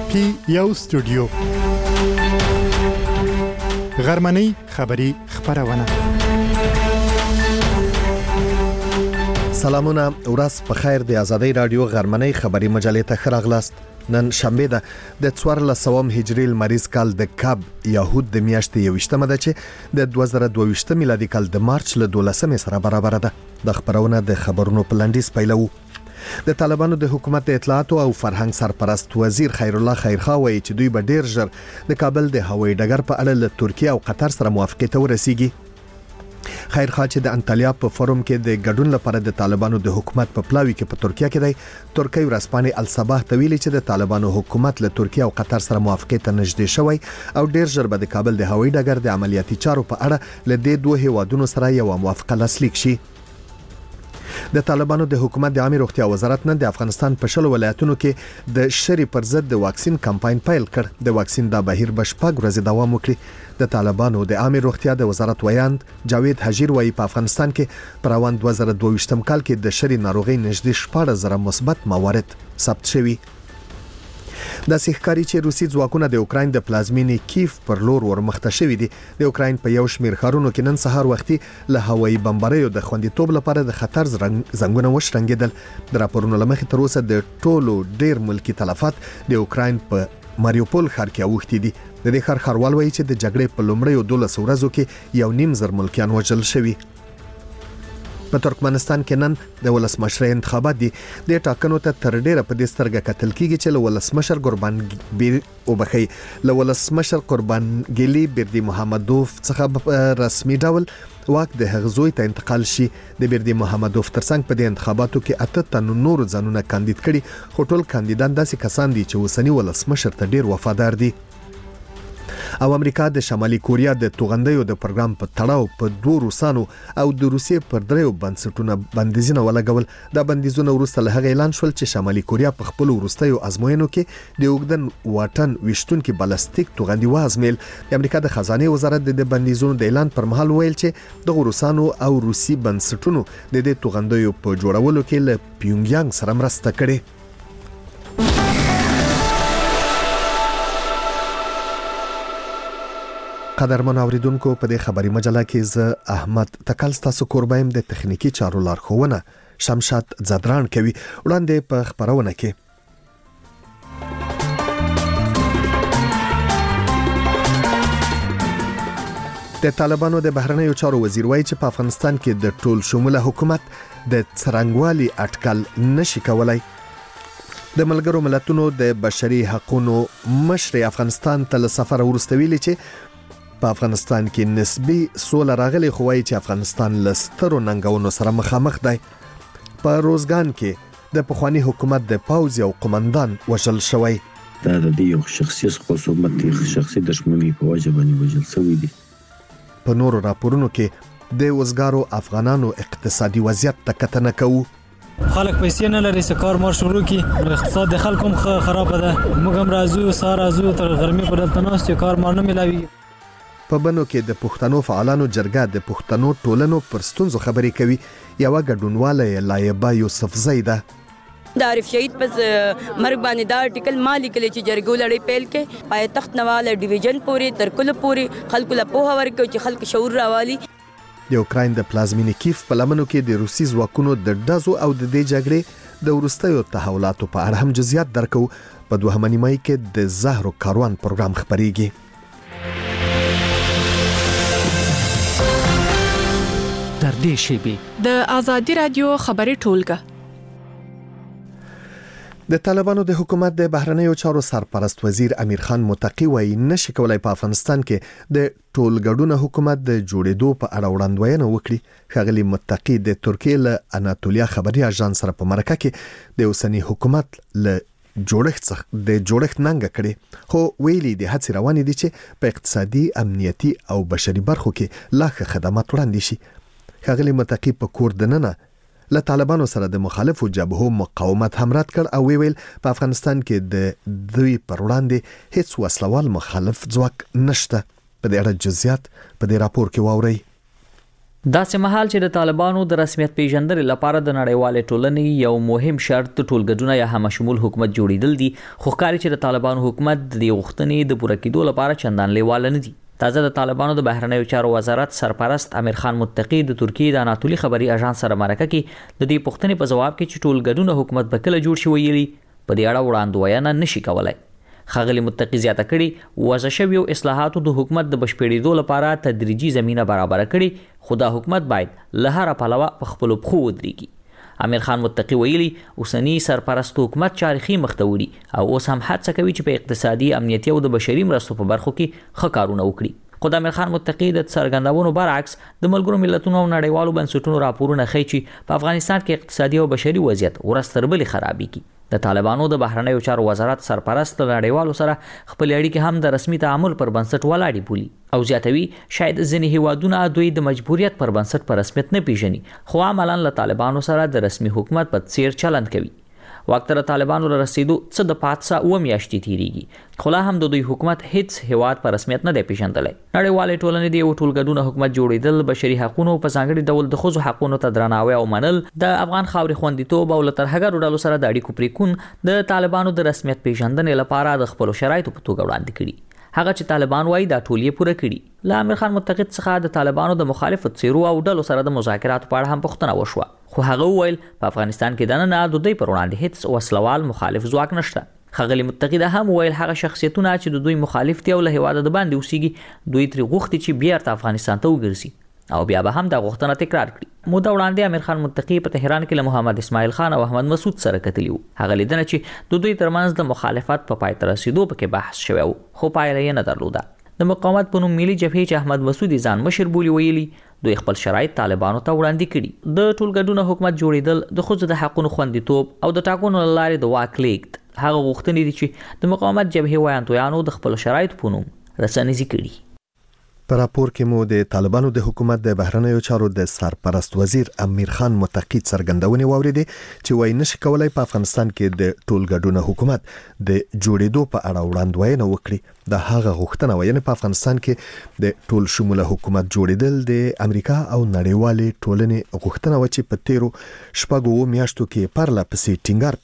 پی یو سټوډیو غرمنۍ خبری خبرونه. سلامونه، ورځ په خیر. د آزادۍ رادیو غرمنۍ خبری مجلې ته ښه راغلاست. نن شنبه ده د 1400 هجری لمریز کال د کب یهود د میاشتې 21مه ده چې د 2022 میلادي کال د مارچ له 12مې سره برابر ده. د خبرونه د خبرونو په لنډیز پیلو. د طالبانو د حکومت د اطلاعات او فرهنګ سرپرست وزیر خیر الله خیرخوا وایي چې دوی به ډیر ژر د کابل د هوایي ډګر په اړه له ترکیه او قطر سره موافقه ته ورسیږي. خیرخوا چې د انټالیا په فورم کې د ګډون لپاره د طالبانو د حکومت په پلاوي کې په ترکیه کې دی، ترکیه ورځپاڼې الصباح ته ویلي چې د طالبانو حکومت له ترکیه او قطر سره موافقه ته نږدې شوی او ډیر ژر به د کابل د هوایي ډګر د عملیاتي چارو په اړه له دې دوه هیوادونو سره یو موافقه لاسلیک شي. د طالبانو د حکومت د عامه روغتیا وزارت نن د افغانستان په شلو ولایتونو کې د شری پر ضد د واکسین کمپاین پیل کړ. د واکسین د بهیر بشپږ ورځې دوام وکړي. د طالبانو د عامه روغتیا د وزارت ویاند جاوید حجیر وایي په افغانستان کې پر روان 2022 کال کې د شری ناروغي نږدې 14,000 مثبت موارد ثبت شوي. د سیخکاری چې روسي ځواکونه د اوکراین د پلازمینې کیف پر لور ورمخته شوي دي. د اوکراین په یو شمیر ښارونو کې نن سهار وختي له هوایي بمباریو د خوندیتوب لپاره د خطر زنګونه وشرنګیدل. د راپورونو لمخې تر اوسه د ټولو ډیر ملکی تلفات د اوکراین په ماریوپول ښار کې اوښتي دي. د دې ښار ښاروال وایي چې د جګړې په لومړیو 12 ورځو کې 1.5 ملکیان وژل شوي. په ترکمنستان کې نن د ولسمشر انتخابات دي. د ټاکنو ته تر ډیره په دې سترګه کتل کیږي چې له ولسمشر قربانګلی بردی محمدوف څخه رسمي ډول واک د هغزوی ته انتقال شي. د بردی محمدوف ترڅنګ په دې انتخاباتو کې 8 تن نور ځانونه کاندید کړي، خو ټول کاندیدان داسې کسان دي چې اوسنی ولسمشر ته ډیر وفادار دي. او امریکا د شمالي کوریا د توغندیو د پروګرام په تړاو په 2 روسانو او د روسیې پر 3 بنسټونو بندیزونه ولګول. دا بندیزونه وروسته له هغه اعلان شول چې شمالي کوریا په خپل وروستیو ازموینو کې د اوګدن واټن وشتونکو بالستیک توغندي وازمیل. د امریکا د خزانه وزارت د بندیزونو د اعلان پر مهال ویل چې د روسانو او روسي بنسټونو د دې توغندیو په جوړولو کې له پیونګیانګ سره مرسته کړې. قدرمن اوریدونکو، په دې خبري مجله کې زه احمد تکل تاسو قربایم د تخنیکی چارو لارښوونه شمشاد زدران کوي. وړاندې په خبرونه کې د طالبانو د بهرنیو چارو وزیر وایي چې په افغانستان کې د ټول شموله حکومت د څرنګوالي اټکل نشي کولای. د ملګرو ملتونو د بشري حقوقو مشر افغانستان ته سفر ورستویلی چې په افغانستان کې نسبی سوله راغلي، خو وايي چې افغانستان لسترو ننګونو سره مخامخ دی. په روزګان کې د پخوانی حکومت د پوځ او قومندان وژل شوی. دا د یو شخصي خصومت شخصي دښمنۍ په وجه باندې وژل شوی دی. په نورو راپورونو کې د وزګارو افغانانو اقتصادي وضعیت ته کتنه کوو. خلک پیسې نه لري، سکار مار شروع کی، اقتصاد د خلکو خراب ده. موږ هم راځو سار راځو تر غرمې په دلته ناست کار مار نه ملاوي. په بنو کې د پښتنو فعالانو جرګه د پښتنو ټولنو پر ستونزو خبرې کوي. یو ګډونواله لایبه یوسف زیده د عارف شهید پس مرګ باندې دا آرټیکل مالی کلی چې جرګو لړۍ پیل کې پای تخت نواله ډیویژن پورې تر کله پورې خلکو له پوهه ورکوي چې خلک شعور راوالي. د اوکراین د پلازمینې کیف په لمنو کې د روسي ځواکونو د ډزو او د دې جګړې د ورستیو تحولاتو په اړه هم جزئیات درکو. په دوهمه نیمه کې د زهرو کاروان پروګرام خبريږي. در دې شیبه د آزادۍ رادیو خبري ټولګه. د طالبانو د حکومت د بهرنیو چارو سرپرست وزیر امیر خان متقی وایي نشي کولای په افغانستان کې د ټولګډونه حکومت د جوړېدو په اړه وړاندوینه وکړي. ښاغلي متقی د ترکیه له اناتولیا خبري اژانس سره په مرکه کې د اوسنی حکومت له جوړښت ننګه کړي، خو ویلي د هڅې روانې دي چې په اقتصادي، امنیتي او بشري برخو کې لا ښه خدمات وړاندې شي. ښاغلي متقی په کور دننه له طالبانو سره د مخالفو جبهو مقاومت هم رد کړ او ویل په افغانستان کې د دوی پر وړاندې هیڅ وسلوال مخالف ځواک نشته. په دې اړه جزئیات په دې راپور کې واورئ. داسې مهال چې د طالبانو د رسمیت پیژندنې لپاره د نړیوالې ټولنې یو مهم شرط ټولګډونه یا همشمول حکومت جوړیدل دي، خو ښکاري چې د طالبانو حکومت د دې غوښتنې د پوره کېدو لپاره چندان لیواله نه دي. تازه د طالبانو د بهرنیو چارو وزارت سرپرست امیر خان متقی د ترکیې د اناتولي خبري اژانس سره مرکه کې د دې پوښتنې په جواب کې چې ټولګډونه حکومت به کله جوړ شي ویلي په دې اړه وړاندوینه نشي کولای. ښاغلي متقی زیاته کړي وضع شویو اصلاحاتو د حکومت د بشپړېدو لپاره تدریجي زمینه برابره کړي، خو دا حکومت باید له هر پلوه په خپلو پښو ودرېږي. امیر خان متقی ویلي اوسنی سرپرست حکومت چارخي مخته وړي او اوس هم هڅه کوي چې په اقتصادي، امنیتي او د بشري مرستو په برخو کې ښه کارونه وکړي. خو د امیر خان متقی د څرګندونو برعکس د ملګرو ملتونو او نړیوالو بنسټونو راپورونه ښیي چې په افغانستان کې اقتصادي او بشري وضعیت ورځ تر بلې خرابېږي. د طالبانو د بهرنیو چارو وزارت سرپرست له نړیوالو سره خپل اړیکې هم د رسمي تعامل پر بنسټ ولاړې بولي او زیاتوي شاید ځینې هیوادونه دوی د مجبوریت پر بنسټ په رسمیت نه پیژني، خو عملاً له طالبانو سره د رسمي حکومت په څیر چلند کوي. واک ته طالبانو له رسیدو څه د پاتسه 2 میاشتې تیریږي، خو لا هم د دوی حکومت هیڅ هیواد په رسمیت نه دی پیژندلی. نړیوالې ټولنې د یو ټولګډونه حکومت جوړېدل، بشري حقونو په ځانګړي ډول د ښځو حقونو ته درناوی او منل، د افغان خاورې خوندیتوب او له ترهګرو ډلو سره د اړیکو پرېکون د طالبانو د رسمیت پیژندنې لپاره د خپلو شرایطو په توګه وړاندې کړي. هغه چې طالبان وایي دا ټول یې پوره کړي. له امیر خان متقی څخه د طالبانو د مخالفو څیرو او ډلو سره د مذاکراتو په اړه هم پوښتنه وشوه، خو هغه وویل په افغانستان کې دننه د دوی پر وړاندې هیڅ وسلوال مخالف ځواک نشته. ښاغلي متقی دا هم وویل هغه شخصیتونه چې د دوی مخالف دي او له هېواده د باندې اوسېږي، دوی ترې غوښتي چې بیرته افغانستان ته وګرځي او بیا به هم دا غوښتنه تکرار کړي. موده وړاندې امیر خان متقی په تهران کې له محمد اسماعیل خان او احمد مسعود سره کتلی وو. هغه لیدنه چې د دوی ترمنځ د مخالفت په پای ته رسیدو پکې بحث شوی و، خو پایله یې نه درلوده. د مقاومت په نوم ملي جبهې چې احمد مسعود ځان مشر بولي ویلي دوی خپل شرایط طالبانو ته وړاندې کړي. د ټولګډونه حکومت جوړېدل، د ښځو د حقونو خوندیتوب او د ټاکنو له لارې د واک لیږد هغه غوښتنې دي چې د مقاومت جبهې ویاندویانو د خپلو شرایطو په نوم رسنیزي کړي. په راپور کې مو د طالبانو د حکومت د بهرنیو چارو د سرپرست وزیر امیر خان متقی څرګندونې واوریدې چې وایي نشي کولای په افغانستان کې د ټولګډونه حکومت د جوړېدو په اړه وړاندوینه وکړي. د هغه غوښتنه وایي په افغانستان کې د ټول شموله حکومت جوړېدل د امریکا او نړیوالې ټولنې غوښتنه و چې په تیرو 6 میاشتو کې پرله پسې ټینګار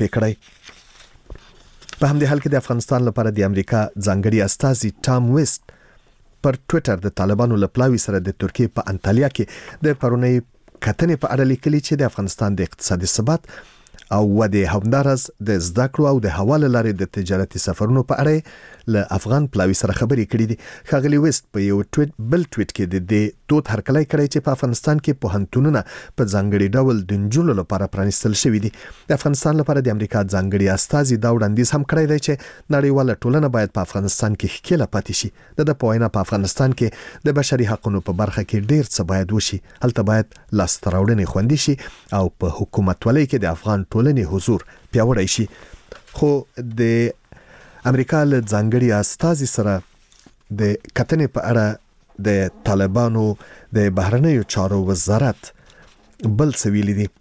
پکړی. په همدې حال کې د افغانستان لپاره د امریکا ځانګړي استازي ټام ویست پر ټوئیټر د طالبانو له پلاوي سره د ترکیې په انټالیا کې د پرونی کتنې په اړه لیکلي چې د افغانستان د اقتصادي ثبات او ودې همدارس د زده کړو او د حواله لارې د تجارتي سفرونو په اړه له افغان پلاوي سره خبرې کړې دي. ښاغلي ویست په یو ټویټ کې د دې توت هرکلی کړی چې په افغانستان کې پوهنتونونه په ځانګړي ډول د نجونو لپاره پرانیستل شوي دي. د افغانستان لپاره د امریکا ځانګړي استازي دا وړاندیز هم کړی دی چې نړیواله ټولنه باید په افغانستان کې ښکېله پاتې شي. د په وینا په افغانستان کې د بشري حقونو په برخه کې ډیر څه باید وشي، هلته باید لاسته راوړنې خوندي شي او په حکومتولۍ کې د افغان ټولنې حضور پیاوړی شي. خو د امریکا له ځانګړي استازي سره د کتنې په اړه د طالبانو د بهرنیو چارو وزارت بل څه ویلي دي.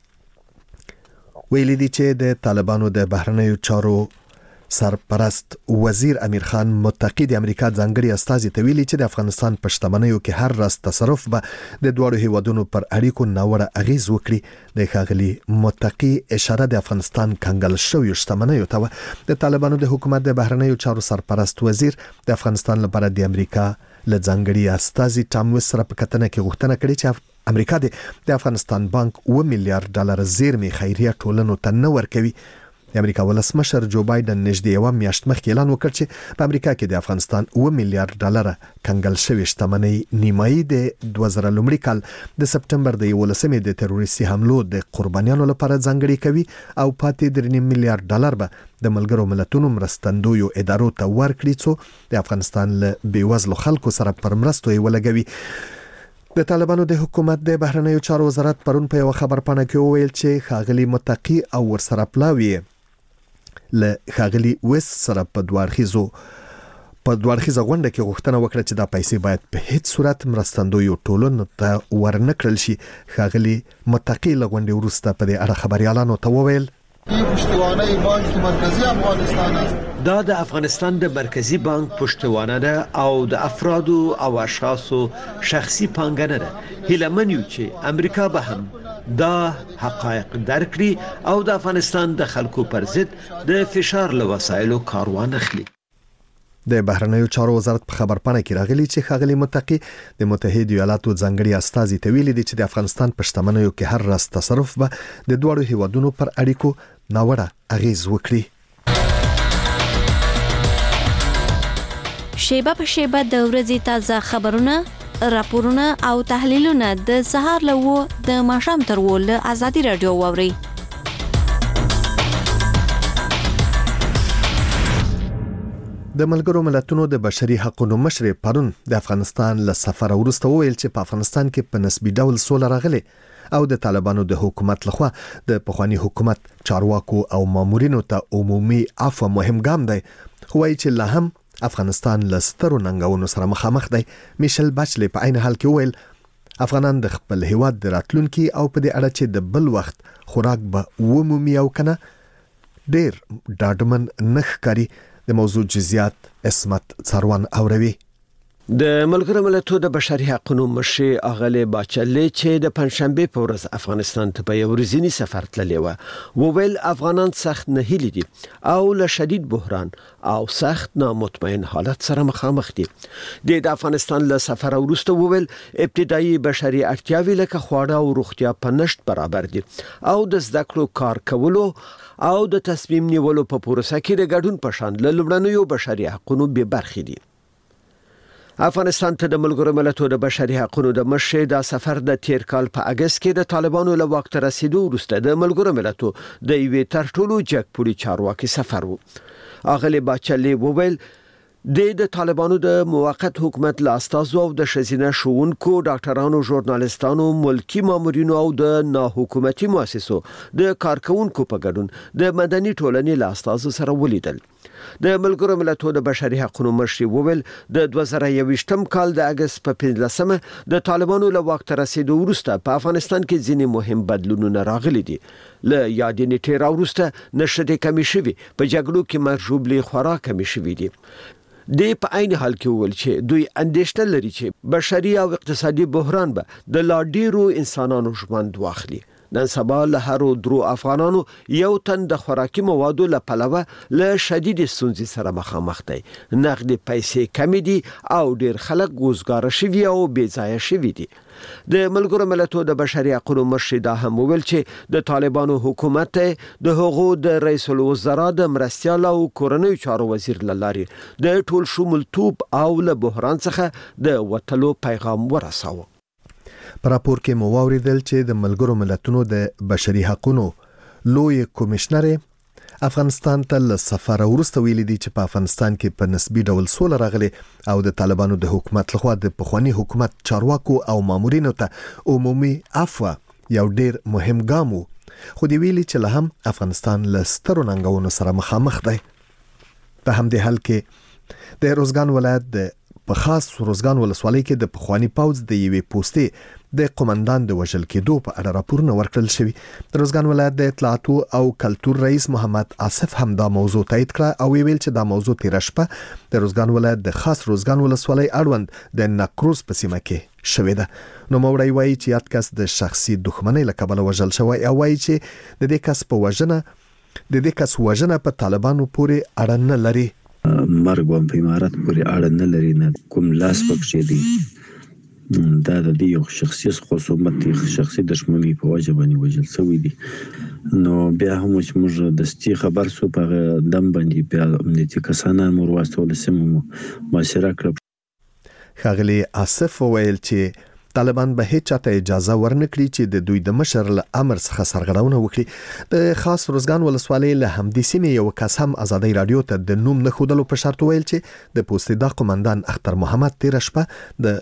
ویلي دي چې د طالبانو د بهرنیو چارو سرپرست وزیر امیر خان متقی د امریکا ځانګړي استازي ته ویلي چې د افغانستان په شتمنیو کې هر راز تصرف به د دواړو هیوادونو پر اړیکو ناوړه اغیز وکړي. د ښاغلي متقی اشاره د افغانستان کنګل شویو شتمنیو ته و. د طالبانو د حکومت د بهرنیو چارو سرپرست وزیر د افغانستان لپاره د امریکا له ځانګړي استازي ټام ویست سره په کتنه کې غوښتنه کړې چې امریکا د افغانستان بانک $1 میلیارډ زیرمې خیریه ټولنو ته نه ورکوي. د امریکا ولسمشر جو بایدن نږدې 1 میاشت مخکې اعلان وکړ چې په امریکا کې د افغانستان $1 میلیارډ کنګل شوی شتمنۍ نیمایي د 2000 کال د سپټمبر د 11 د تروریستي حملو د قربانیانو لپاره ځانګړي کوي او پاتې $3 میلیارډ به د ملګرو ملتونو مرستندویو ادارو ته ورکړي چې د افغانستان له بیوزلو خلکو سره پر مرستو یې ولګوي. د طالبانو د حکومت د بهرنیو چارو وزارت پرون په یو خبرپاڼه کې وویل چې ښاغلي متقی او ورسره پلاوي له ښاغلي ویست سره په دوه اړخیزه غونډه کې غوښتنه وکړه چې دا پیسې باید په هیڅ صورت مرستندویو ټولنو ته ورنکړل شي. ښاغلي متقی له غونډې وروسته په دې اړه خبريالانو ته وویل پشتوانه بانک مرکزی افغانستان است. دا د افغانستان د مرکزی بانک پشتوانه ده او د افراد او اشخاصو شخصي پانګه ده. هیله منو چې امریکا به هم دا حقایق درکړي او د افغانستان د خلکو پر ضد د فشار له وسایلو کار وانخلي. د بهرنیو چارو وزارت په خبرپاڼه کې راغلي چې ښاغلي متقي د متحده ایالاتو ځانګړي استازي ته ویلي دي چې د افغانستان په شتمنیو کې هر راز تصرف به د دوړو هیوادونو پر اړیکو ناوړه اغیز وکړي. شیبه په شیبه د ورځې تازه خبرونه، راپورونه او تحلیلونه د سهار له د ماښام تر له آزادي رادیو واوري. د ملګرو ملتونو د بشري حقوقو مشر پرون د افغانستان له سفر وروسته وویل چې په افغانستان کې په نسبي ډول سوله راغلي او د طالبانو د حکومت لخوا د پخوانی حکومت چارواکو او مامورینو ته عمومي عفو مهم ګام دی. خو وايي چې لا هم افغانستان له سترو ننګونو سره مخامخ دی. میشل باچلي په عین حال کې وویل افغانان د خپل هیواد د راتلونکي او په دې اړه چې د بل وخت خوراک به ومومي او کنه ډیر ډاډمن نخ کاری. د موضوع جزئیات اسمت څاروان اوروي. د ملګرو ملتونو د بشري حقوقو مشر اغلی باچلي چې د پنځشنبه په ورځ افغانستان ته په یو ورځنی سفر تللی و، وویل افغانان سخت نهیلي دي او له شدید بحران او سخت نامطمئن حالت سره مخامخ دي. د افغانستان له سفر وروسته وویل ابتدایي بشري اړتیاوې لکه خواړه او روغتیا په نشټ برابر دي او د زده کړو کار کولو او د تصمیم نیولو په پروسه کې د ګډون په شان له لومړنیو بشري حقوقو به برخې دي. افغانستان ته د ملګرو ملتونو د بشري حقوقو د مشر د سفر د تیر کال په اگست کې د طالبانو له واک ته رسیدو وروسته د ملګرو ملتونو د یوې تر ټولو جګپوړي چارواکي سفر و. اغلی باچلي وویل د طالبانو د موقت حکومت له استازو او د شزینه شوونکو ډاکټرانو، ژورنالیستانو، ملکی مامورینو او د ناحکومتي مؤسسو د کارکونکو په ګډون د مدني ټولنې له استازو سره ولیدل. د ملګرو ملتونو د بشري حقوقو مشر وویل د 2021م کال د اگست په 15مه د طالبانو له واک ته رسیدو وروسته په افغانستان کې ځینې مهم بدلونونه راغلي دي. له یادې نیټې وروسته نشټې کمی شوي، په جګړو کې مرجوبلي خورا کمی شوي دي. د په عین حال کې وویل چې دوی اندېښنه لري چې بشري او اقتصادي بحران به د لا ډیرو انسانانو ژوند واخلي. نن سبا له هرو درو افغانانو یو تن د خوراکي موادو له پلوه له شدید ستونزې سره مخامخ دی. نقدي پیسې کمی دي او ډیر خلک وزګار شوي او بې ځایه شوي دي. د ملګرو ملتونو د بشري حقوقو مشر دا هم وویل چې د طالبانو حکومت د هغو د رئیس الوزرا د مرستیال او کورنیو چارو وزیر لارې د ټول شمولتوب او له بحران څخه د وټلو پیغام ورساوه. په راپور کې مو واوریدل چې د ملګرو ملتونو د بشري حقوقو لوی کمشنر افغانستان ته له سفر وروسته ویلي دي چې په افغانستان کې په نسبي ډول سوله راغلي او د طالبانو د حکومت لخوا د پخوانی حکومت چارواکو او مامورینو ته عمومي عفو یو ډیر مهم ګام و. خو دی ویلي چې له هم افغانستان له سترو ننګونو سره مخامخ دی. په همدې حال کې د روزګان ولایت د په خاص روزګان ولسوالۍ کې د پخوانی پوځ د یوې پوستې د قومندان د وژل کېدو په اړه راپورونه ورکړل شوي. د روزګان ولایت د اطلاعاتو او کلتور رئیس محمد آصف هم دا موضوع تایید کړه او ویل چې دا موضوع تیر شپه د روزګان ولایت د خاص روزګان ولسوالۍ اړوند د نکروز په سیمه کې شوې ده. نو موړی وایي چې یاد کس د شخصي دښمنۍ له کبله وژل شوی او وایي چې د دې کس وژنه په طالبانو پورې اړه نه لري. مرګ هم په امارات پورې اړه نه لري، نه کوم لاس پکې دی. دا د یو شخصي خصومت شخصي دښمنۍ په وجه باندې وژل شوی دی. نو بیا هم چې موږ د ستی خبر سو په دم باندې بیا امنیتي کسانان مور واستول سم مشره کړ. ښاغلي آصف وویل چې طالبان به هیڅ چاته اجازه ورنکړي چې د دوی د مشر له امر څخه سرغړونه وکړي. د خاص روزګان ولسوالۍ له همدې سیمې یو کس هم آزادۍ رادیو ته د نوم نه ښودلو په شرط ویل چې د پوستې د قومندان اختر محمد تیر شپه د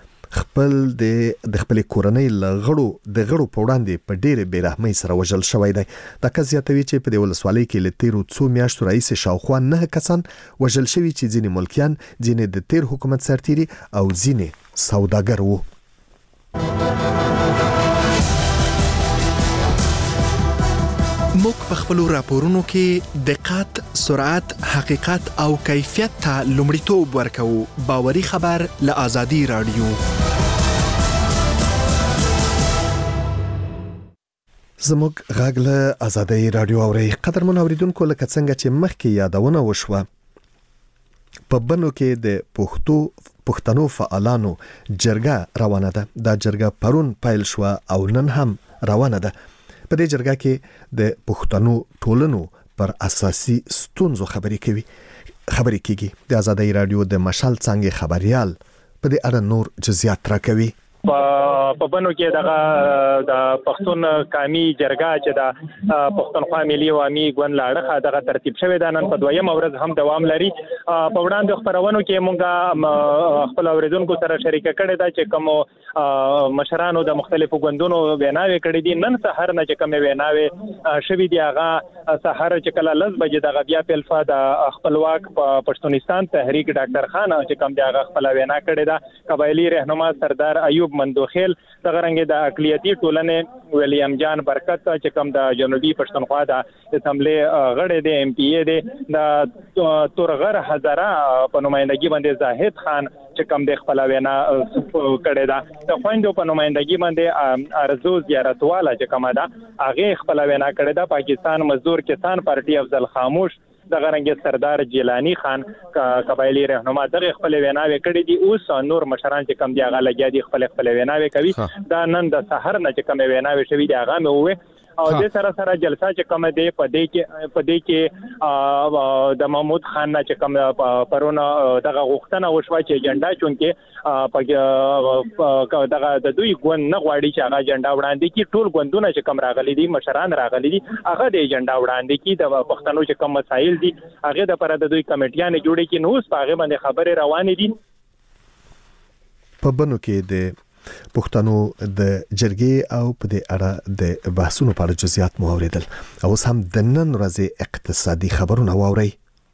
خپل کورنۍ غړو په وړاندې په ډېر بیرحمۍ سره وژل شوی دی. دا کس زیاتوي چې په دې ولسوالۍ کې له تیرو څو میاشتو راهیسې شاوخوا 9 کسان وژل شوي چې ځینې ملکیان، ځینې د تیر حکومت سرتیري او ځینې سوداګر وو. موږ په خپل راپورونو کې دقت، سرعت، حقیقت او کیفیت ته لومړیتوب ورکوو. باوري خبر له آزادي رادیو. زموږ غږ له آزادي رادیو اوري. قدرمن اوریدونکو، لکه څنګه چې مخکې یادونه وشوه، په بنو کې د پښتنو فعالانو جرګه روانه ده. دا جرګه پرون پیل شو او نن هم روانه ده. په دې جرګه کې د پښتنو ټولنو پر اساسي ستونزو خبرې کیږي. د آزادۍ رادیو د مشال څنګه خبريال په دې اړه نور جزئیات راکوي. په بنو کې د پښتون قومي جرګه چې د پښتونخوا ملي عوامي ګوند لاړه دغه ترتیب شوی د نن په دویم ورځ هم دوام لري. په وړاندې خبرونو کې مونږه خپل اوریدونکو سره شریکه کړې ده چې کوم مشرانو د مختلفو ګوندونو ویناوي کړې دي. نن سحر نه چې کوم ویناوي شوی دی هغه سحر چې کله 10 بجې د بیا پلفا د خپلواک پښتونستان تحریک ډاکټر خان چې کوم دی هغه خپل وینا کړې ده. قبایلی رهنما سردار ایوب مندوخیل دغه رنګ د اقلیتي ټولنې ویلیام جان برکت چې کوم د جنوبي پښتونخوا د اسمبلی غړی دی، ایم پی ای دی، د تورغر هزاره په نمائندګي باندې زاهد خان چې کوم د خپل وینا کړی دا. د خويندو په نمائندګي باندې ارزو زیارتواله چې کومه ده هغه خپل وینا کړی دا. پاکستان مزدور کسان پارټي افضل خاموش دغه رنګ سردار جیلانی خان قبایلی رهنما دغه خپل ویناوي کړی دي. اوس نور مشران چې کم دی هغه لګیا دي خپل ویناوي کوي. دا نن د سحر نه چې کوم ویناوي شوی دی هغه مې وې او د سره جلسه چې کوم دی په دې کې د محمود خان نه چې کوم پرونه دغه غوښتنه وشوه چې ایجنډا چونکه دغه د دوی ګوند نه غواړي چې هغه ایجنډا وړاندې کی. ټول ګوندونه چې کوم راغلي دي، مشران راغلي دي، هغه د ایجنډا وړاندې کی. د پښتنو چې کوم مسایل دي هغه د پر د دوی کمیټیانې جوړې کی. نو اوس په هغه باندې خبرې روانې دي. په بنو کې د پښتنو د جرګې او په دې اړه د بحثونو په اړه جزئیات مو اوریدل. اوس هم د نن ورځې اقتصادي خبرونه واورئ.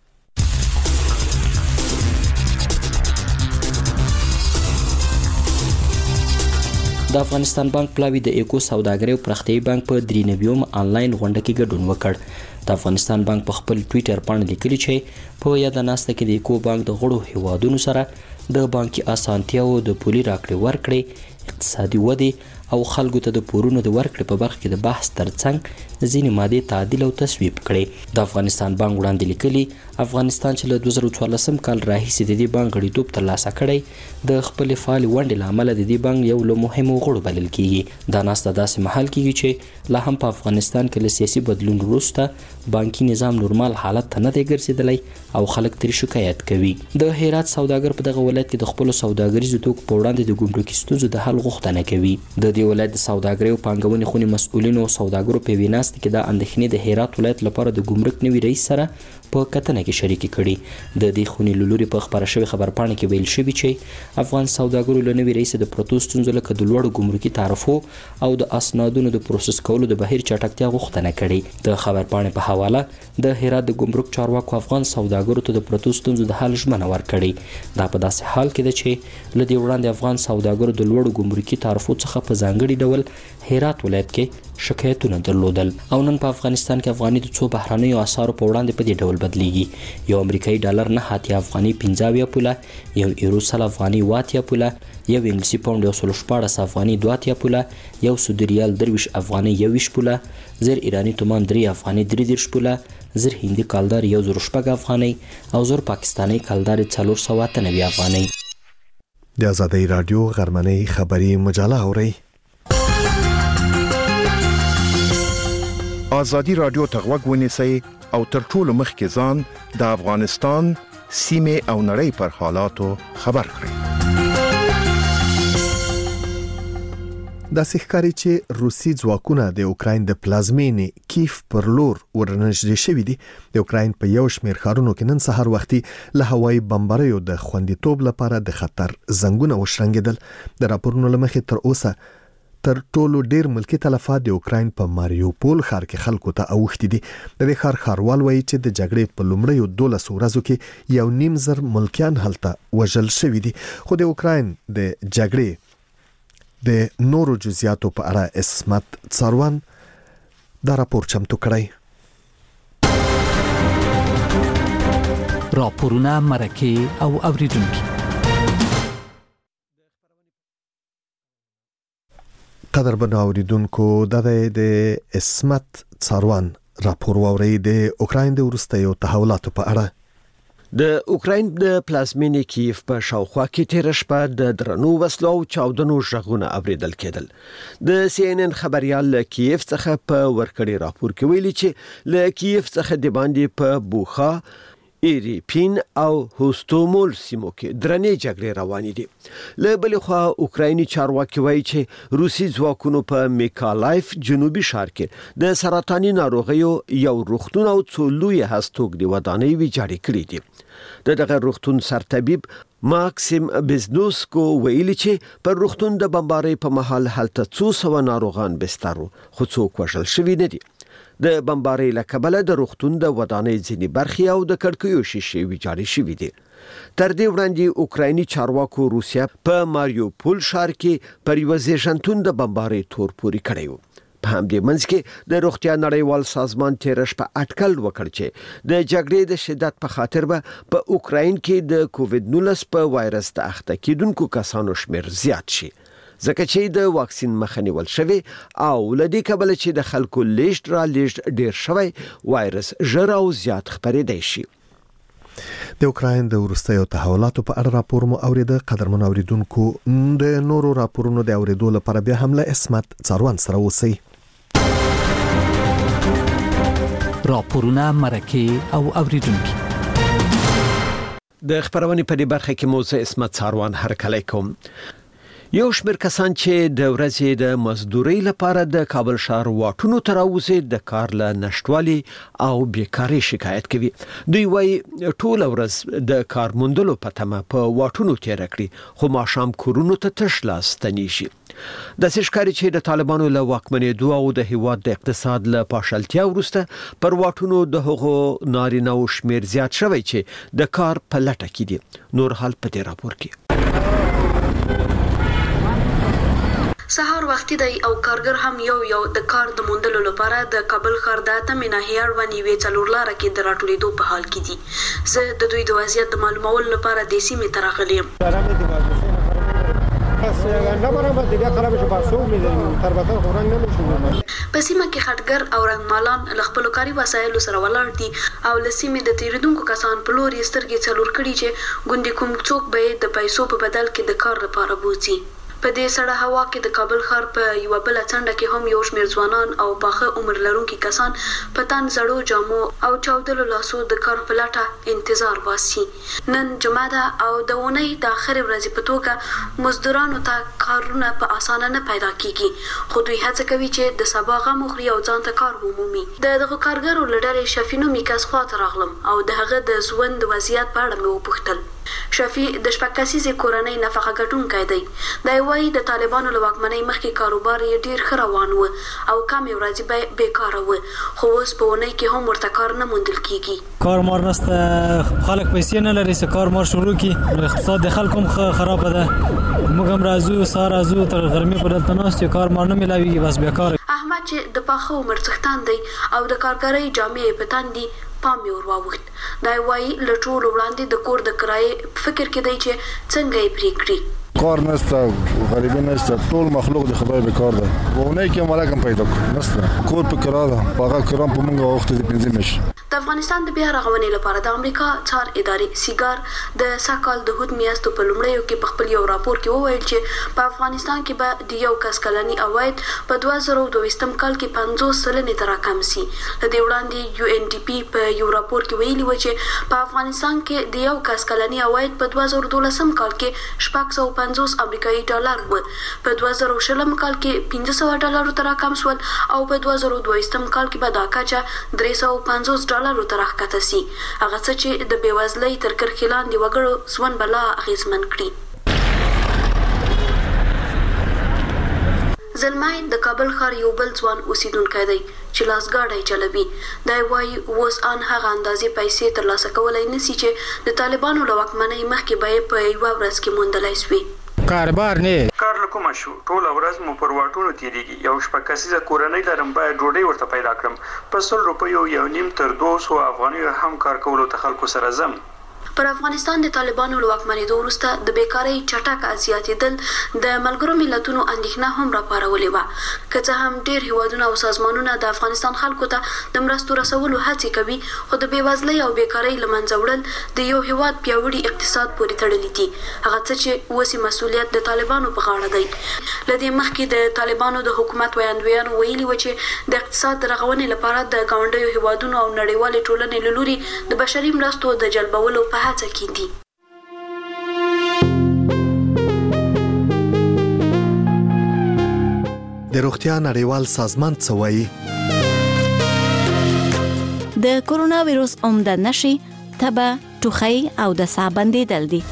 د افغانستان بانک پلاوی د ایکو سوداګرۍ او پراختیایي بانک په 93 آنلاین غونډه کې ګډون وکړ. د افغانستان بانک په خپل ټویټر باندې لیکلي چې په یاد ناسته کې د ایکو بانک د غړو هیوادونو سره د بانکي اسانتیاو د پولي راکړې ورکړې، اقتصادي ودې او خلکو ته د پورونو د ورکړې په برخه کې د بحث ترڅنګ ځینې مادې تعدیل او تصویب کړي. د افغانستان بانک وړاندې لیکلي افغانستان چې له 2014 کال راهیسې د دې بانک غړیتوب ترلاسه کړی د خپل فعال ونډې له امله د دې بانک یو له مهمو غړو بلل کیږي. دا ناسته داسې مهال کیږي چې لا هم په افغانستان کې له سیاسي بدلون وروسته بانکي نظام نورمال حالت ته نه دی ګرځېدلی او خلک ترې شکایت کوي. د هرات سوداګر په دغه ولایت کې د خپل سوداګریزو توکو په وړاندې د ګمرکي ستونزو د حل غوښتنه کوي. د دې ولایت د سوداګرۍ او پانګونې خونې مسؤلینو او سوداګرو په ویناست کې د اندېښنې د هرات ولایت لپاره د ګمرک نوي رئیس سره په کتنه کې شریک کړي. د دې خونې له لوري په خبره شوې خبرپاڼه کې ویل شوي چې افغان سوداګرو له نوي رئیس د پروتو ستونزو لکه د لوړو ګمرکي تعرفو او د اسنادونو د پروسس کولو د بهیر چټکتیا غوښتنه کړې. د خبرپاڼې په حواله د هرات د ګمرک چارواکو افغان سوداګرو ته د پروتو ستونزو د حل ژمنه ورکړې. دا په داسې حال کې ده چې له دې وړاندې افغان سوداګرو د لوړو ګمرکي تعرفو څخه په ځانګړي ډول هرات ولایت کې شکایتونه درلودل او نن په افغانستان کې افغاني د څو بهرنیو اسعارو په وړاندې په دې ډول بدلیږي. یو امریکایي ډالر 9 افغاني 15 پوله، یو یورو 100 افغاني 8 پوله، یو انګلیسي پاوند 114 افغاني 2 پوله، یو سعودي ریال 23 افغاني 21 پوله، زر ایرانی تومان 3 افغاني 33 پوله، زر هندي کالدار 1.8 افغاني او زر پاکستاني کالدار 498 افغاني. د آزادۍ رادیو غرمنۍ خبری مجله اورئ. آزادی رادیو ته غوږ ونیسئ او تر ټولو مخکې ځان د افغانستان سیمې او نړۍ پر حالاتو خبر کړئ. د ښکاري چې روسي ځواکونه د اوکراین د پلازمینې کیف پر لور ورنږدې شوي دي. د اوکراین په یو شمېر ښارونو کې نن سهار وختي له هوایي بمباریو د خوندیتوب لپاره د خطر زنګونه وشرنګېدل. د راپورونو له مخې تر اوسه تر ټولو ډیر ملکی تلفات د اوکراین په ماریوپول ښار کې خلکو ته اوښتي دي. د دې ښار ښاروال وایي چې د جګړې په لومړیو 12 ورځو کې 1.5 زر ملکیان هلته وژل شوي دي. خو د اوکراین د جګړې د نورو جزئیاتو په اړه اسمت څاروان دا راپور چمتو کړی. راپورونه مرکه او اوریدونکو. قدرمنو اوریدونکو د اسمت څاروان راپور واوري د اوکراین د وروستیو تحولاتو په اړه. د اوکراین د پلازمینې کیف په شاوخوا کې تیر شپه د درنو وسلو او چاودنو ژغونه اوریدل کېدل. د CNN خبريال له کیف څخه په ورکړی راپور کې ویلي چې له کیف څخه د باندې په بوخا، ایریپین او هوستومول سیمو کې درنې جګړې روانې دي. له بل خوا اوکرایني چارواکي وایي چې روسي ځواکونو په میکالایف جنوبي ښار کې د سرطاني ناروغیو یو روغتون او څو لوی هستوګنې ودانۍ ویجاړې کړې دي. دغه روغتون سرطبيب ماکسیم بزنوسکو ویلي چې پر روغتون د بمبارۍ په محل هلته 200 ناروغان بسترو خو څوک وژل شوي نه دي. د بمبارۍ له کبله د روغتون د ودانۍ ځینې برخې او د کړکیو شیشې ویجاړې شوې دي. تر دې وړاندې اوکرایني چارواکو روسیا په ماریوپول ښار کې پر یو زیږنتون د بمبارۍ تور پوري کړی و. په همدې منځ کې د روغتیا نړیوال سازمان تیر شپه اټکل وکړ چې د جګړې د شدت په خاطر به په اوکراین کې د کووډ-19 په وایرس د اخته کېدونکو کسانو شمیر زیات شي، ځکه چې د واکسین مخه نیول شوی او لدی کبل چې د خلکو لیشت را لیشت ډیر شوی وایرس ژر او زیات خپرېدای شي. د اوکراین د وروستیو تحولاتو په اړه راپور مو اوریده. قدرمن اوریدونکو د نورو راپورونو د اوریدو لپاره بیا هم له اسمت څاروان سره اوسئ. راپورونه مرکه او اوریدونکو. د خبرونې په دې برخه کې موضوع اسمت څاروان هرکلی کوم. یو شمېر کسان چې د ورځې د مزدورۍ لپاره د کابل ښار واټونو ته راوځي د کار له نشټوالي او بیکارۍ شکایت کوي. دوی وايي ټول ورځ د کار موندلو په تمه په واټونو تیر کړي خو ماښام کورونو ته تش لاس ستنیږي. د ښکاري چې د طالبانو له واکمنېدو او د هیواد د اقتصاد له پاشلتیا وروسته پر واټونو د هغو نارینه‌و شمیر زیات شوی چې د کار په لټه کې دي. نور حال په دې راپور کې. سهار وختي دی او کارګر هم یو د کار د موندلو لپاره د کابل ښار د اتمې ناحیې اړوند یوې څلور لاره کې د راټولېدو په حال کې دي. زه د دوی د وضعیت د معلومولو لپاره د سیمې ته راغلی یم. په سیمه کې خټګر او رنګمالان له خپلو کاري وسایلو سره ولاړ دي او له سیمې د تیریدونکو کسان په لور یې سترګې څلور کړي چې ګوندې کوم څوک به د پیسو په بدل کې د کار لپاره بوځي. په دې سړه هوا کې د کابل ښار په یو بل څنډه کې هم یو شمېر ځوانان او پاخه عمر لرونکي کسان په تن زړو جامو او چاودلو لاسو د کار په لټه انتظار باسي. نن جمعه ده او د اونۍ د اخرې ورځې په توګه مزدورانو ته کارونه په اسانه نه پیدا کیږي خو دوی هڅه کوي چې د سبا غم وخوري او ځان ته کار ومومي. دغه کارګرو له ډلې شفینو میکاس خواته راغلم او د هغه د ژوند وضعیت په اړه مې وپوښتل. شفیع د شپږ کسیزې کورنۍ نفقه ګټونکی دی. دا وايي د طالبانو له واکمنۍ مخکې کاروبار یې ډیر ښه روان و او کمې ورځې به بیکاره و خو اوس په اونۍ کې هم ورته کار نه موندل کیږي. کار مار نشته، خلک پیسې نه لري چې کار مار شروع کړي. اقتصاد د خلکو هم خراب ده. موږ هم راځو سهار راځو تر غرمې پورې دلته ناست یو، کار مار نه ملاویږي، بس بیکاره. احمد چې د پاخه عمر څښتن دی او د کارګرۍ جامې په تن دي پام یې ور واوښت. دا وايي له ټولو وړاندې د کور د کرایې فکر کې دی چې څنګه یې پرې کړي. کار نشته، غریبي نشته، ټول مخلوق د خدای بیکار دی. وونه کې ملکم پیدا نشته، کور په کرا ده، هغه کرام په موږ وخت د 15 مش. د افغانستان د بیا رغونې لپاره د امریکا څار ادارې سیګار د ساکال د هوت میاشتو په لومړیو کې په خپل یو راپور کې وویل چې په افغانستان کې به د یو کس کلني عواید په 2022 کال کې 50% ته راکم شي. د دې وړاندې UNDP په یو راپور کې ویلي و چې په افغانستان کې د یو کس کلني عواید په 2012 کال کې 650 امریکایي ډالر و، په 2020 کال کې 500 ډالر ته راکم شول او په 2022 کال کې به دا کچه 350 ډالر ته راښکته شي. هغه څه چې د بېوزلۍ تر کرښې لاندې وګړو ژوند به لا اغېزمن کړي. زلمای د کابل ښار یو بل ځوان اوسیدونکی دی چې لاسګاډی چلوي. دا وايي اوس ان هغه اندازې پیسې ترلاسه کولی نشي چې د طالبانو له واکمنۍ مخکې به یې په یوه ورځ کې موندلی سوی. کاربار نه کار له کومه شو، ټول ورځ مو پر واټونو تیریږي. یو شپږ کسیزه کورنۍ لرم، باید ډوډۍ ورته پیدا کړم. په 100 روپیو یو نیم تر 200 افغانیو هم کار کولو ته خلکو سره زم. پر افغانستان د طالبانو له واکمنېدو وروسته د بیکارۍ چټک زیاتېدل د ملګرو ملتونو اندېښنه هم راپارولې وه. که څه هم ډېر هیوادونه او سازمانونه د افغانستان خلکو ته د مرستو رسولو هڅې کوي، خو د بېوزلۍ او بیکارۍ له منځه وړل د یو هیواد پیاوړي اقتصاد پورې تړلي دي، هغه څه چې اوسې مسؤلیت د طالبانو په غاړه دی. له دې مخکې د طالبانو د حکومت ویاندویانو ویلي و چې د اقتصاد د رغونې لپاره د ګاونډیو هیوادونو او نړیوالې ټولنې له لوري د بشري مرستو د جلبولو په هڅه کې دي. د روغتیا نړیوال سازمان څه وایي؟ د کورونا وایروس عمده نښې تبه، ټوخی او د ساه بندېدل دي.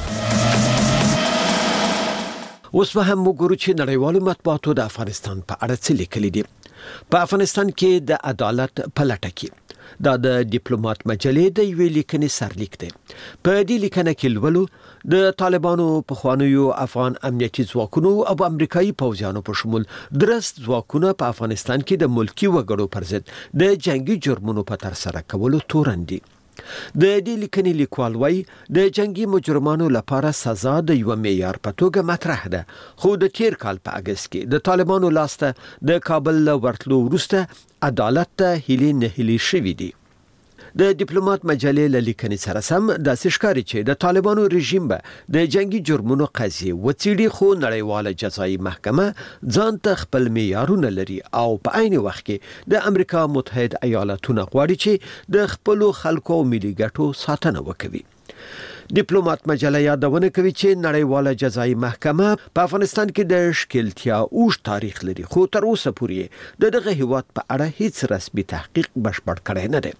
اوس به هم وګورو چې نړیوالو مطبوعاتو د افغانستان په اړه څه لیکلي دي. په افغانستان کې د عدالت په لټه کې دا د ډیپلوماټ مجلې د یوې لیکنې سرلیک دی. په دې لیکنه کې لولو د طالبانو پخوانیو افغان امنیتي ځواکونو او امریکایي پوځیانو په شمول درست ځواکونه په افغانستان کې د ملکی وګړو پر ضد د جنگي جرمونو په ترسره کولو تورن دي. د دې لیکنې لیکوال وایي د جنگي مجرمانو لپاره سزا د یو معیار په توګه مطرح ده، خو د تیر کال په اگست کې د طالبانو لاسته د کابل له ورتلو وروسته عدالت ته هیلې نه هیلې شوې دي. د ډیپلوماټ مجلې له لیکنې سره سم داسې ښکاري چې د طالبانو رژیم به د جنگي جرمونو قضیې وڅېړي، خو نړیواله جزایي محکمه ځان ته خپل معیارونه لري او په عین وخت کې د امریکا متحد ایالاتونه غواړي چې د خپلو خلکو او ملي ګټو ساتنه وکړي. ډیپلوماټ مجله یادونه کوي چې نړیواله جزایي محکمه په افغانستان کې د ښکیلتیا اوږد تاریخ لري، خو تر اوسه پورې د دغه هیواد په اړه هیڅ رسمي تحقیق بشپړ کړی نه دی.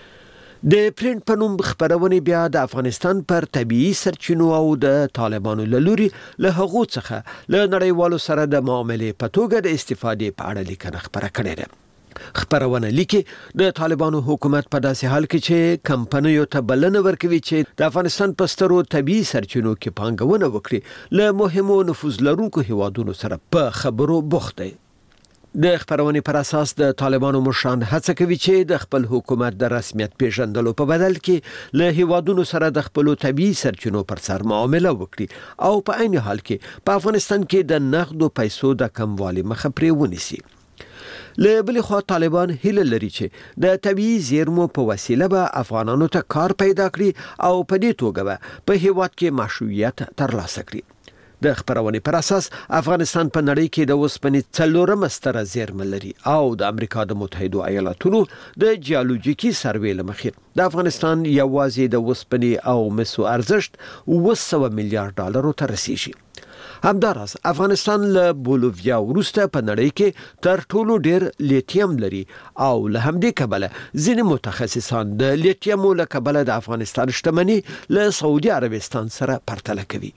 د پرینټ په نوم خبرونه بیا د افغانستان پر طبيعي سرچینو او د طالبانو له لوري له هغو څخه له نړیوالو سره د معاملې په توګه د استفادې په اړه لیکنه خبره کړې ده. خبرونه لیکي د طالبانو حکومت په داسې حال کې چې کمپنیو ته بلنه ورکوي چې د افغانستان په سترو طبيعي سرچینو کې پانګونه وکړي، له مهمو نفوذ لرونکو هیوادونو سره په خبرو بوخت دی. د خبرونې پر اساس د طالبانو مشران هڅه کوي چې د خپل حکومت د رسمیت پیژندلو په بدل کې له هیوادونو سره د خپل طبيعي سرچینو پر سر معامله وکړي او په عین حال کې په افغانستان کې د نقدو پیسو د کموالي مخه پرې ونیسي. له بل خوا طالبان هیله لري چې د طبيعي زیرمو په وسیله به افغانانو ته کار پیدا کړي او په دې توګه به په هیواد کې مشروعیت ترلاسه کړي. د خبرونې پر اساس افغانستان په نړۍ کې د اوسپنې څلورمه ستره زیرمه لري او د امریکا د متحده ایالاتونو د جیولوژیکي سروې له مخې د افغانستان یوازې د اوسپنې او مسو ارزښت 200 میلیارډ ډالرو ته رسیږي. همداراز افغانستان له بولیویا وروسته په نړۍ کې تر ټولو ډیر لیتیم لري او له همدې کبله ځینې متخصصان د لیتیمو له کبله د افغانستان شتمني له سعودي عربستان سره پرتله کوي.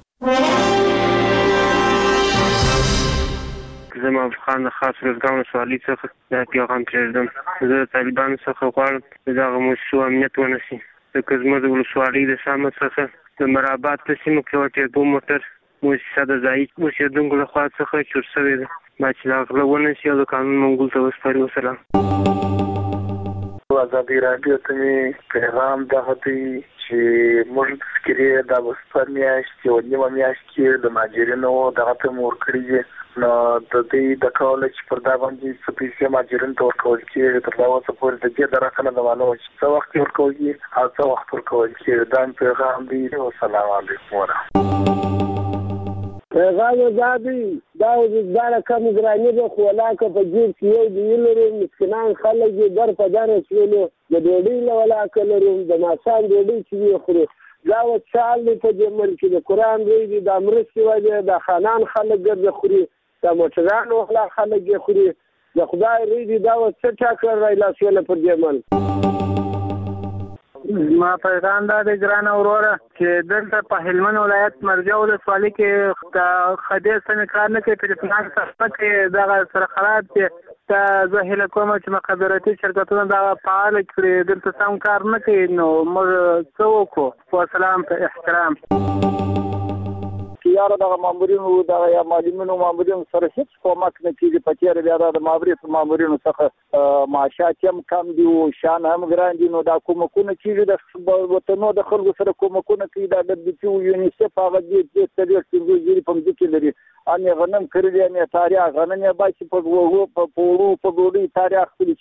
زه افغان خاص روزګار سوالي څخه د پیغام پرېږدم. زه طالبانو څخه غواړم چې دغه موضوع امنیت ونیسي، ځکه زموږ د ولسوالۍ د شامه څخه د مرابات په سیمو کې یوه ټربو موټر مؤسسه د ځایي اوسېدونکو لخوا څخه چور شوې ده. باید چې دا غله ونیسي او د قانون منګول ته وسپاري. وسلام. ازادي راډیو ته مې پیغام دغه دی چې موږ فکرې د وسپار میاشت یو نیمه میاشت کې د مهاجرینو دغه ته مور کړی دي، نو د دې د کول چې پر دا باندې سپیسي مهاجرین ته ورکول کېږي تر دا اوسه پورې د دې درکنه د معلومه چې څو وخت ورکول کېږي او څو وخت ورکول کېږي. دا پیغام دی. والسلام علیکم ورحمۃ پیغام ازادي دا د کم ګرانی به خلاکه په جیب کې یو دی لري، مسکینان خلک یې در په در شولو د ډوډۍ له ولاکه لري، د ماښام ډوډۍ چې خوري دا وچال په دې ملک د قرآن دی د امرستي وجه د خانان خلک ګرځي خوري، د موټرانو ولا خلک یې خوري، د خدای ریدي دا څه ټاکر راځي سیاله پر دې مل. ما پیغام دا د ګران اوروره چې دلته په هلمند ولایت مرجع ولسوالۍ کې د خدای سره کار نه کوي، په پلان سره کې دغه سره خراب دي. زه هیله کوم چې مخابراتي شرکتونه دا فعال کړي، دلته سم کار نه کوي، نو موږ څه وکړو؟ والسلام په احترام. یاره د مامورینو د یا معلمینو مامورینو سره هیڅ کومک نه کیږي په تیر بیا د مامورینو څخه معاشات هم کم دي او شان هم ګران دي نو دا کومکونه کیږي د وطنو د خلکو سره کومکونه کوي د دبليو یونیسف هغه دې تدریس کوي په دې کې لري ان غنم کړی نه تاریخ غنم یا باسي په وګړو په ګوډي تاریخ